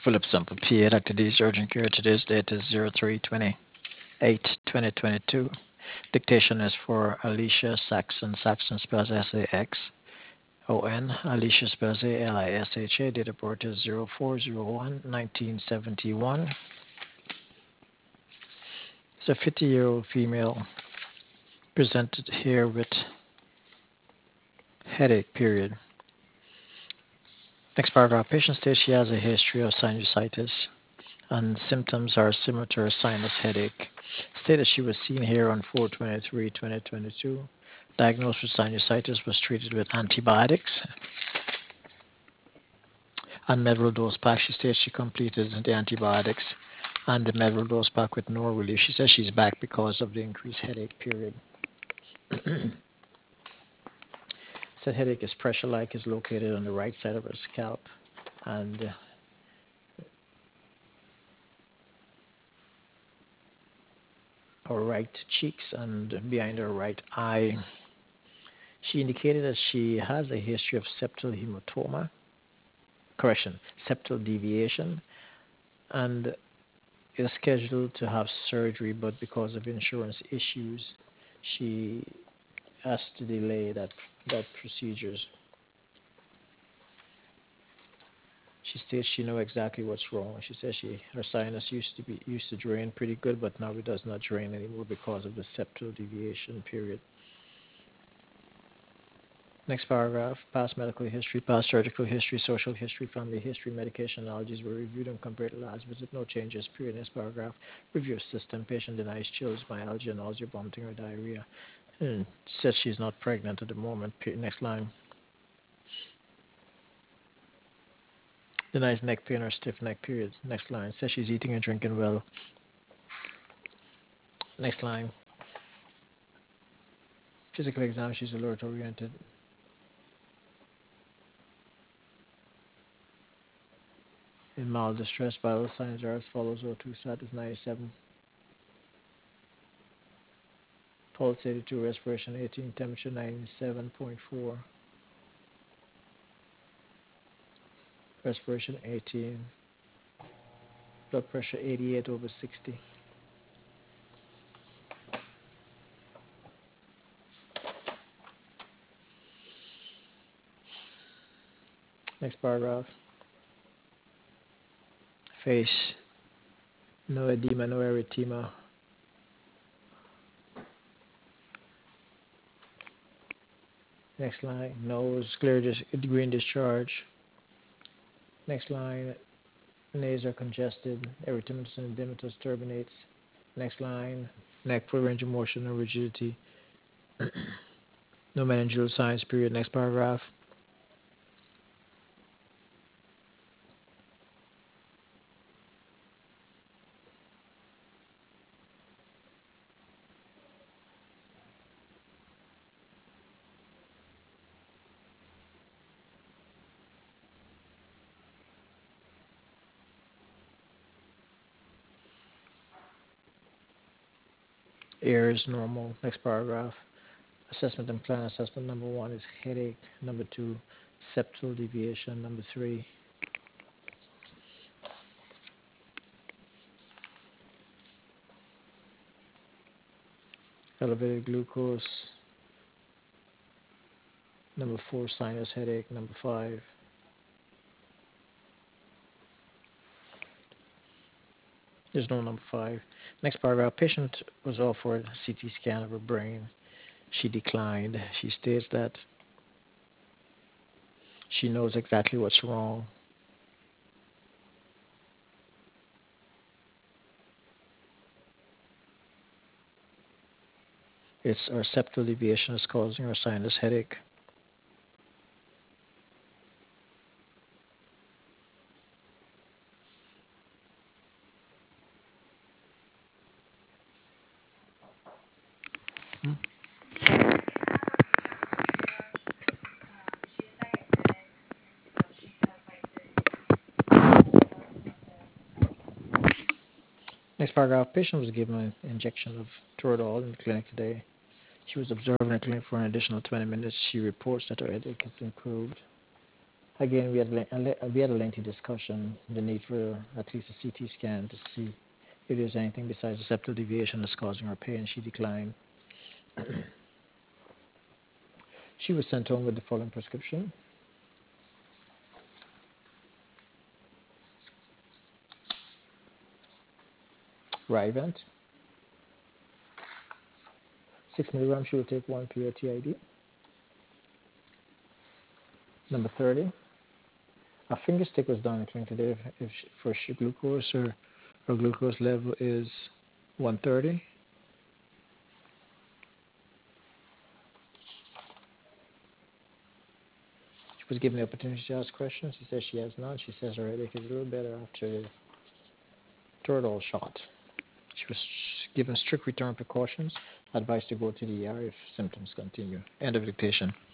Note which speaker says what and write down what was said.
Speaker 1: Philip Sample PA, Dr. D's Urgent Care. Today's date is 03/28/2022. Dictation is for Alicia Saxon. Saxon spells Saxon. Alicia spells Alisha. Date of birth is 04/01/1971. It's a 50-year-old female presented here with headache, period. Next paragraph. Patient states she has a history of sinusitis and symptoms are similar to her sinus headache. Stated she was seen here on 4/23/2022. Diagnosed with sinusitis, was treated with antibiotics and Medrol dose pack. She states she completed the antibiotics and the Medrol dose pack with no relief. She says she's back because of the increased headache, period. Said headache is pressure-like, is located on the right side of her scalp and her right cheeks and behind her right eye. She indicated that she has a history of septal hematoma, septal deviation, and is scheduled to have surgery, but because of insurance issues, she has to delay that procedures. She states she knows exactly what's wrong. She says her sinus used to drain pretty good, but now it does not drain anymore because of the septal deviation, period. Next paragraph. Past medical history, past surgical history, social history, family history, medication allergies were reviewed and compared to last visit. No changes, period. Next paragraph. Review system. Patient denies chills, myalgia, nausea, vomiting, or diarrhea. Says she's not pregnant at the moment. Next line. Denies neck pain or stiff neck, period. Next line. Says she's eating and drinking well. Next line. Physical exam, she's alert oriented. In mild distress, vital signs are as follows. O2 status 97. Pulse 82, respiration 18, temperature 97.4. Respiration 18. Blood pressure 88/60. Next paragraph. Face. No edema, no erythema. Next line. Nose, clear green discharge. Next line. Nares are congested. Erythematous and edematous turbinates. Next line. Neck full range of motion and rigidity. No meningeal signs, period. Next paragraph. Air is normal. Next paragraph. Assessment and plan. Assessment number 1 is headache. Number 2, septal deviation. Number 3, elevated glucose. Number 4, sinus headache. Number 5, there's no number 5. Next paragraph. Patient was offered a CT scan of her brain. She declined. She states that she knows exactly what's wrong. It's her septal deviation is causing her sinus headache. Hmm? Next paragraph. Patient was given an injection of Toradol in the clinic today. She was observed in the clinic for an additional 20 minutes. She reports that her headache has improved. Again, we had a lengthy discussion, the need for at least a CT scan to see if there's anything besides the septal deviation that's causing her pain. She declined. She was sent home with the following prescription: Ryvant, 6 milligrams. She will take 1 PO/TID. Number 30, a finger stick was done today if for glucose, or her glucose level is 130. She was given the opportunity to ask questions. She says she has none. She says her headache is a little better after the Toradol shot. She was given strict return precautions, advised to go to the ER if symptoms continue. End of dictation.